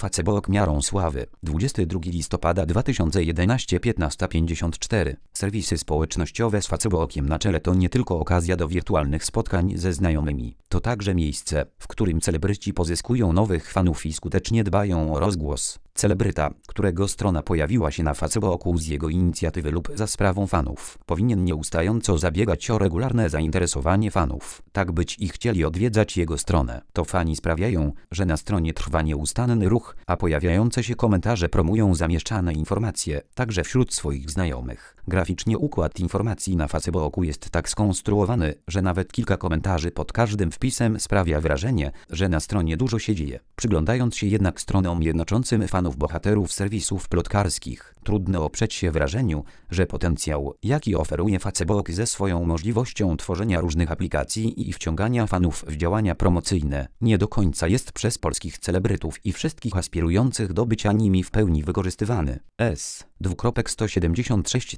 Facebook miarą sławy. 22 listopada 2011 15:54. Serwisy społecznościowe z Facebookiem na czele to nie tylko okazja do wirtualnych spotkań ze znajomymi. To także miejsce, w którym celebryci pozyskują nowych fanów i skutecznie dbają o rozgłos. Celebryta, którego strona pojawiła się na Facebooku z jego inicjatywy lub za sprawą fanów, powinien nieustająco zabiegać o regularne zainteresowanie fanów, tak by ci chcieli odwiedzać jego stronę. To fani sprawiają, że na stronie trwa nieustanny ruch, a pojawiające się komentarze promują zamieszczane informacje, także wśród swoich znajomych. Graficznie układ informacji na Facebooku jest tak skonstruowany, że nawet kilka komentarzy pod każdym wpisem sprawia wrażenie, że na stronie dużo się dzieje. Przyglądając się jednak stronom jednoczącym fanów bohaterów serwisów plotkarskich, trudno oprzeć się wrażeniu, że potencjał, jaki oferuje Facebook ze swoją możliwością tworzenia różnych aplikacji i wciągania fanów w działania promocyjne, nie do końca jest przez polskich celebrytów i wszystkich aspirujących do bycia nimi w pełni wykorzystywany. S.176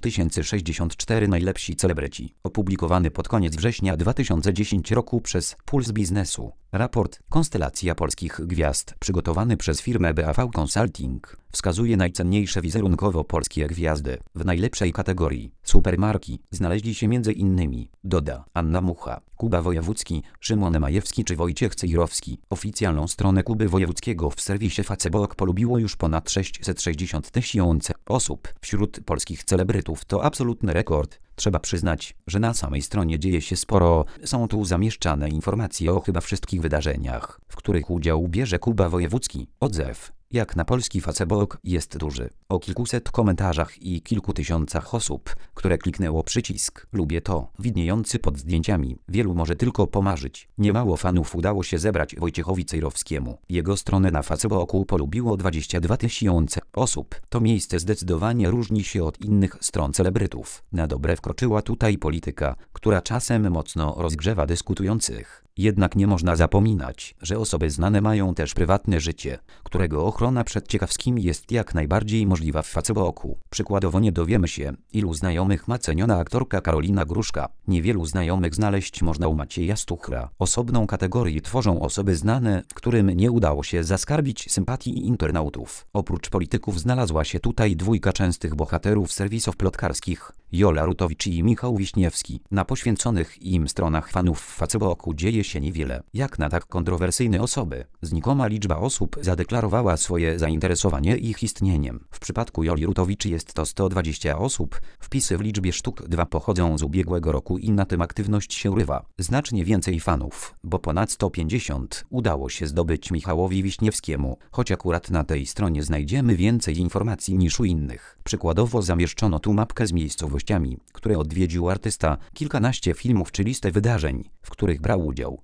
064 najlepsi celebryci. Opublikowany pod koniec września 2010 roku przez Puls Biznesu. Raport Konstelacja polskich gwiazd przygotowany przez firmę BAV Consulting wskazuje najcenniejsze wizerunkowo polskie gwiazdy. W najlepszej kategorii supermarki znaleźli się m.in. Doda, Anna Mucha, Kuba Wojewódzki, Szymon Majewski czy Wojciech Cejrowski. Oficjalną stronę Kuby Wojewódzkiego w serwisie Facebook polubiło już ponad 660 000 osób. Wśród polskich celebrytów to absolutny rekord. Trzeba przyznać, że na samej stronie dzieje się sporo. Są tu zamieszczane informacje o chyba wszystkich wydarzeniach, w których udział bierze Kuba Wojewódzki. Odzew, jak na polski Facebook, jest duży. O kilkuset komentarzach i kilku tysiącach osób, które kliknęło przycisk "Lubię to" widniejący pod zdjęciami. Wielu może tylko pomarzyć. Niemało fanów udało się zebrać Wojciechowi Cejrowskiemu. Jego stronę na Facebooku polubiło 22 000 osób. To miejsce zdecydowanie różni się od innych stron celebrytów. Na dobre wkroczyła tutaj polityka, która czasem mocno rozgrzewa dyskutujących. Jednak nie można zapominać, że osoby znane mają też prywatne życie, którego ochrona przed ciekawskimi jest jak najbardziej możliwa w Facebooku. Przykładowo nie dowiemy się, ilu znajomych ma ceniona aktorka Karolina Gruszka. Niewielu znajomych znaleźć można u Macieja Stuchra. Osobną kategorię tworzą osoby znane, którym nie udało się zaskarbić sympatii internautów. Oprócz polityków znalazła się tutaj dwójka częstych bohaterów serwisów plotkarskich, Jola Rutowicz i Michał Wiśniewski. Na poświęconych im stronach fanów w Facebooku dzieje się niewiele. Jak na tak kontrowersyjne osoby, znikoma liczba osób zadeklarowała swoje zainteresowanie ich istnieniem. W przypadku Joli Rutowicz jest to 120 osób. Wpisy w liczbie sztuk 2 pochodzą z ubiegłego roku i na tym aktywność się urywa. Znacznie więcej fanów, bo ponad 150, udało się zdobyć Michałowi Wiśniewskiemu, choć akurat na tej stronie znajdziemy więcej informacji niż u innych. Przykładowo zamieszczono tu mapkę z miejscowościami, które odwiedził artysta, kilkanaście filmów czy listę wydarzeń, w których brał udział.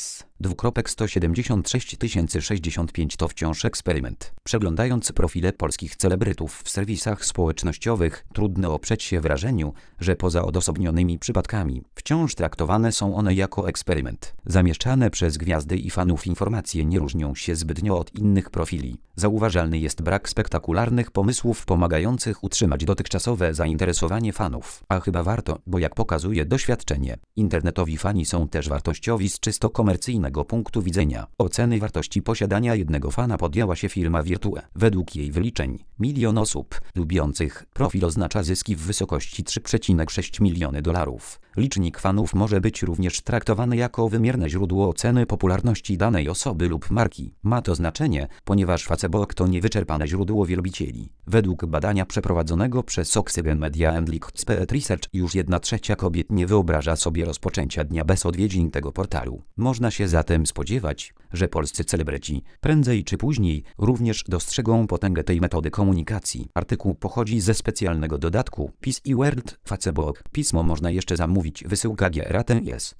S.176 065 to wciąż eksperyment. Przeglądając profile polskich celebrytów w serwisach społecznościowych, trudno oprzeć się wrażeniu, że poza odosobnionymi przypadkami, wciąż traktowane są one jako eksperyment. Zamieszczane przez gwiazdy i fanów informacje nie różnią się zbytnio od innych profili. Zauważalny jest brak spektakularnych pomysłów pomagających utrzymać dotychczasowe zainteresowanie fanów. A chyba warto, bo jak pokazuje doświadczenie, internetowi fani są też wartościowi z czysto komercyjnego punktu widzenia. Oceny wartości posiadania jednego fana podjęła się firma Virtue. Według jej wyliczeń, 1 000 000 osób lubiących profil oznacza zyski w wysokości $3,6 miliony. Licznik fanów może być również traktowany jako wymierne źródło oceny popularności danej osoby lub marki. Ma to znaczenie, ponieważ Facebook to niewyczerpane źródło wielbicieli. Według badania przeprowadzonego przez Oxygen Media and Liquid Research już 1/3 kobiet nie wyobraża sobie rozpoczęcia dnia bez odwiedzin tego portalu. Można się zatem spodziewać, że polscy celebryci prędzej czy później również dostrzegą potęgę tej metody komunikacji. Artykuł pochodzi ze specjalnego dodatku PIS i World Facebook. Pismo można jeszcze zamówić, wysyłka GRATES.